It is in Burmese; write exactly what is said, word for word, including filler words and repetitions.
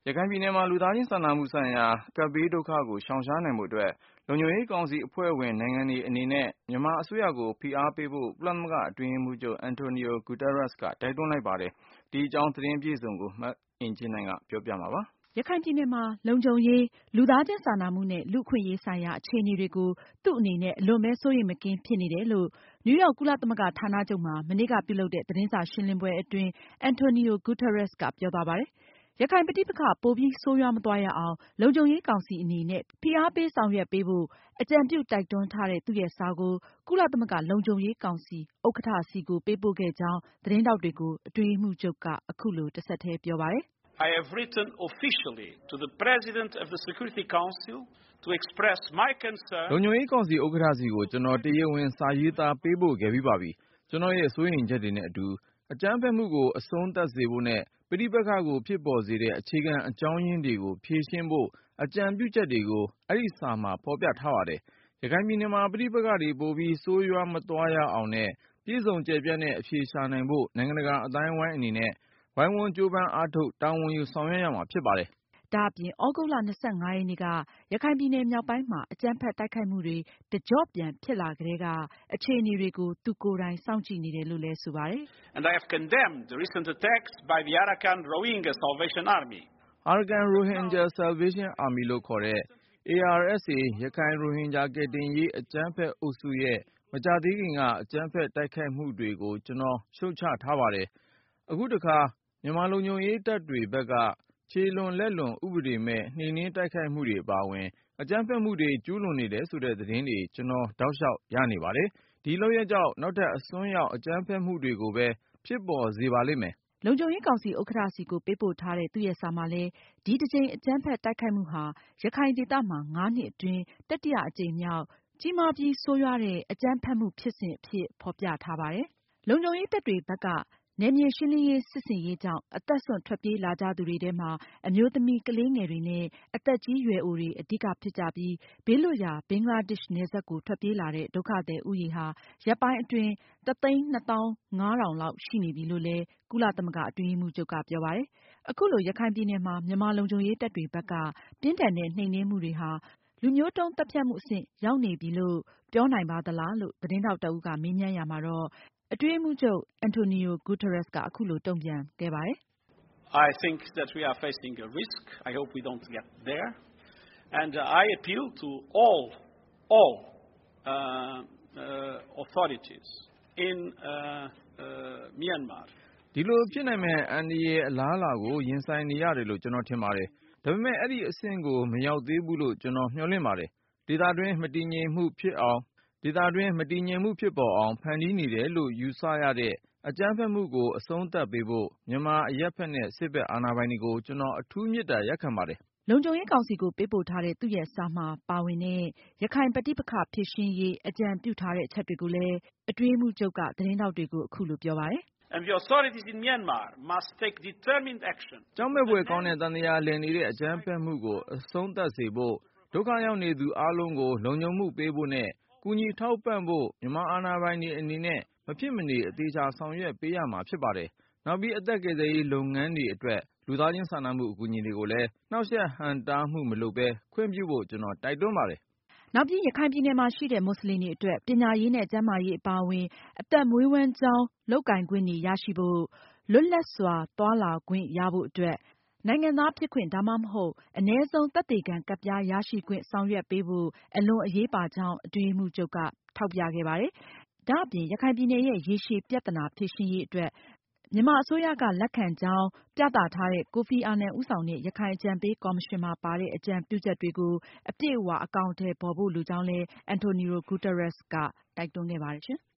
ရခိုင်ပြည်နယ်မှာလူသားချင်းစာနာမှုဆိုင်ရာကပ်ဘေးဒုက္ခကိုရှောင်ရှားနိုင်ဖို့အတွက်လုံခြုံရေးကောင်စီအဖွဲ့ဝင်နိုင်ငံတွေအနေနဲ့မြန်မာအစိုးရကိုဖိအားပေးဖို့ကုလသမဂ္ဂအတွင်းရေးမှူးချုပ်အန်တိုနီယိုဂူတာရက်စ်ကတိုက်တွန်းလိုက်ပါတယ်။ ဒီအကြောင်းသတင်းပြည့်စုံကိုမအင်ကြင်းနိုင်ကပြောပြမှာပါ။ ရခိုင်ပြည်နယ်မှာလုံခြုံရေး၊လူသားချင်းစာနာမှုနဲ့ လူ့အခွင့်အရေးဆိုင်ရာအခြေအနေတွေကို သူ့အနေနဲ့အလွန်ပဲစိုးရိမ်မကင်းဖြစ်နေတယ်လို့ နယူးရောက်ကုလသမဂ္ဂဌာနချုပ်မှာ မနေ့ကပြုလုပ်တဲ့သတင်းစာရှင်းလင်းပွဲအတွင်း အန်တိုနီယိုဂူတာရက်စ်ကပြောသွားပါတယ်။ ရခိုင်ပဋိပက္ခပိုပြီးဆိုးရွားမသွားရအောင် လုံခြုံရေးကောင်စီအနေနဲ့ ဖိအားပေးဆောင်ရွက်ပေးဖို့ အကြံပြုတိုက်တွန်းထားတဲ့သူ့ရဲ့စာကို ကုလသမဂ္ဂလုံခြုံရေးကောင်စီဥက္ကဋ္ဌဆီကိုပေးပို့ခဲ့ကြောင်း သတင်းထောက်တွေကို အတွင်းရေးမှူးချုပ်က အခုလိုတဆက်တည်းပြောပါတယ်။ I have written officially to the President of the Security Council to express my concern. လုံခြုံရေးကောင်စီဥက္ကဋ္ဌဆီကိုကျနော်တရားဝင်စာရေးသားပေးပို့ခဲ့ပြီးပါပြီ။ ကျနော့်ရဲ့စိုးရိမ်ချက်တွေနဲ့အတူ အကြမ်းဖက်မှုကိုအဆုံးသတ်စေဖို့နဲ့ ပဋိပက္ခကိုဖြစ်ပေါ်စေတဲ့အခြေခံအကြောင်းရင်းတွေကိုဖြေရှင်းဖို့အကြံပြုချက်တွေကို အဲဒီစာမှာဖေါ်ပြထားပါတယ်။ ရခိုင်ပြည်နယ်မှာပဋိပက္ခတွေပိုပြီးဆိုးရွားမသွားရအောင်နဲ့ ပြည့်စုံကျယ်ပြန့်တဲ့အဖြေရှာနိုင်ဖို့ နိုင်ငံတကာအသိုင်းအဝိုင်းအနေနဲ့ ဝိုင်းဝန်းကြိုးပမ်းအားထုတ်တာဝန်ယူဆောင်ရွက်ရမှာဖြစ်ပါတယ်။ ဒါအပြင် သြဂုတ်လ ၂၅ ရက်နေ့က ရခိုင်ပြည်နယ်မြောက်ပိုင်းမှာ အကြမ်းဖက်တိုက်ခိုက်မှုတွေ တကျော့ပြန်ဖြစ်လာကတည်းက အခြေအနေတွေကို သူကိုယ်တိုင်စောင့်ကြည့်နေတယ်လို့လည်းဆိုပါတယ်။ And I have condemned the recent attacks by the Arakan Rohingya Salvation Army. Arakan Rohingya Salvation Army လို့ခေါ်တဲ့ အေအာရ်အက်စ်အေ ရခိုင်ရိုဟင်ဂျာကယ်တင်ရေးအကြမ်းဖက်အုပ်စုရဲ့ မကြာသေးခင်ကအကြမ်းဖက်တိုက်ခိုက်မှုတွေကို ကျနော်ရှုတ်ချထားပါတယ်။ အခုတခါ မြန်မာလုံခြုံရေးတပ်တွေဘက်က ခြေလွန်လက်လွန်ဥပဒေမဲ့နှိမ်နင်းတိုက်ခိုက်မှုတွေအပါအဝင် အကြမ်းဖက်မှုတွေကျူးလွန်နေတယ်ဆိုတဲ့သတင်းတွေ ကျနော်တောက်လျှောက်ရနေပါတယ်။ ဒီလုပ်ရပ်ကြောင့် နောက်ထပ်အစွန်းရောက်အကြမ်းဖက်မှုတွေကိုပဲဖြစ်ပေါ်စေပါလိမ့်မယ်။ လုံခြုံရေးကောင်စီဥက္ကဋ္ဌဆီကိုပေးပို့ထားတဲ့သူ့ရဲ့စာမှာလည်း ဒီတကြိမ်အကြမ်းဖက်တိုက်ခိုက်မှုဟာ ရခိုင်ဒေသမှာ ငါးနှစ်အတွင်း တတိယအကြိမ်မြောက် ကြီးမားပြီးဆိုးရွားတဲ့အကြမ်းဖက်မှုဖြစ်စဉ်အဖြစ်ဖေါ်ပြထားပါတယ်။ လုံခြုံရေးတပ်တွေဘက်က နယ်မြေရှင်းလင်းရေးစစ်ဆင်ရေးကြောင့် အသက်စွန့်ထွက်ပြေးလာကြသူတွေထဲမှာ အမျိုးသမီး၊ ကလေးငယ်တွေနဲ့ အသက်ကြီးရွယ်အိုတွေအဓိကဖြစ်ကြပြီး ဘေးလွတ်ရာ ဘင်္ဂလားဒေ့ရှ်နယ်စပ်ကိုထွက်ပြေးလာတဲ့ဒုက္ခသည်ဦးရေဟာ ရက်ပိုင်းအတွင်း တသိန်းနှစ်သောင်းငါးထောင်လောက်ရှိနေပြီလို့လည်း ကုလသမဂ္ဂအတွင်းရေးမှူးချုပ်ကပြောပါတယ်။ အခုလိုရခိုင်ပြည်နယ်မှာ မြန်မာလုံခြုံရေးတပ်တွေဘက်က ပြင်းထန်တဲ့နှိမ်နင်းမှုတွေဟာ လူမျိုးတုန်းသတ်ဖြတ်မှုအဆင့်ရောက်နေပြီလို့ ပြောနိုင်ပါသလားလို့ သတင်းထောက်တဦးကမေးမြန်းရာမှာတော့ အတွင်းရေးမှူးချုပ်အန်တိုနီယိုဂူတာရက်စ်က အခုလိုတုန့်ပြန်ခဲ့ပါတယ်။ I think that we are facing a risk. I hope we don't get there. And I appeal to all, all uh, uh, authorities in uh, uh, Myanmar. ဒီလိုဖြစ်နိုင်မယ့်အန္တရာယ်အလားအလာကိုရင်ဆိုင်နေရတယ်လို့ကျနော်ထင်ပါတယ်။ ဒါပေမဲ့အဲဒီအဆင့်ကိုမရောက်သေးဘူးလို့ကျနော်မျှော်လင့်ပါတယ်။ ဒေသတွင်းမတည်ငြိမ်မှုဖြစ်အောင်ဒေသတွင်းမတည်ငြိမ်မှုဖြစ်ပေါ်အောင်ဖန်တီးနေတယ်လို့ယူဆရတဲ့အကြမ်းဖက်မှုကိုအဆုံးသတ်ပေးဖို့ မြန်မာအရပ်ဖက်နဲ့စစ်ဖက်အာဏာပိုင်တွေကို ကျနော်အထူးမေတ္တာရပ်ခံပါတယ်။ လုံခြုံရေးကောင်စီကိုပေးပို့ထားတဲ့သူ့ရဲ့စာမှာပါဝင်တဲ့ ရခိုင်ပဋိပက္ခဖြေရှင်းရေးအကြံပြုထားတဲ့အချက်တွေကိုလည်း အတွင်းရေးမှူးချုပ်က သတင်းထောက်တွေကို အခုလိုပြောပါတယ်။ And the authorities in Myanmar must take determined action. ကြောက်မက်ဖွယ်ကောင်းတဲ့သံသရာလည်နေတဲ့အကြမ်းဖက်မှုကိုအဆုံးသတ်စေဖို့ဒုက္ခရောက်နေသူအားလုံးကိုလုံခြုံမှုပေးဖို့နဲ့ ကူညီထောက်ပံ့ဖို့မြန်မာအာဏာပိုင်တွေအနေနဲ့ မဖြစ်မနေအသေအချာဆောင်ရွက်ပေးရမှာဖြစ်ပါတယ်။ နောက်ပြီးအသက်ကယ်ဆယ်ရေးလုပ်ငန်းတွေအတွက် လူသားချင်းစာနာမှုအကူအညီတွေကိုလည်း နှောင့်ယှက်ဟန့်တားမှုမလုပ်ပဲခွင့်ပြုဖို့ ကျနော်တိုက်တွန်းပါတယ်။ နောက်ပြီးရခိုင်ပြည်နယ်မှာရှိတဲ့မွတ်စလင်တွေအတွက် ပညာရေးနဲ့ကျန်းမာရေးအပါအဝင် အသက်မွေးဝမ်းကျောင်းလုပ်ကိုင်ခွင့်တွေရရှိဖို့၊ လွတ်လပ်စွာသွားလာခွင့်ရဖို့အတွက် နိုင်ငံသားဖြစ်ခွင့် ဒါမှမဟုတ် အနည်းဆုံးသက်သေခံကဒ်ပြားရရှိခွင့်ဆောင်ရွက်ပေးဖို့ အလွန်အရေးပါကြောင်း အတွင်းရေးမှူးချုပ်ကထောက်ပြခဲ့ပါတယ်။ ဒါအပြင် ရခိုင်ပြည်နယ်ရဲ့ရေရှည်ပြဿနာဖြေရှင်းရေးအတွက် မြန်မာအစိုးရကလက်ခံကြောင်းပြသထားတဲ့ ကိုဖီအာနန်ဦးဆောင်တဲ့ ရခိုင်အကြံပေးကော်မရှင်မှာပါတဲ့အကြံပြုချက်တွေကို အပြည့်အဝအကောင်အထည်ဖေါ်ဖို့လိုကြောင်းလည်း အန်တိုနီယိုဂူတာရက်စ်ကတိုက်တွန်းခဲ့ပါတယ်ရှင်။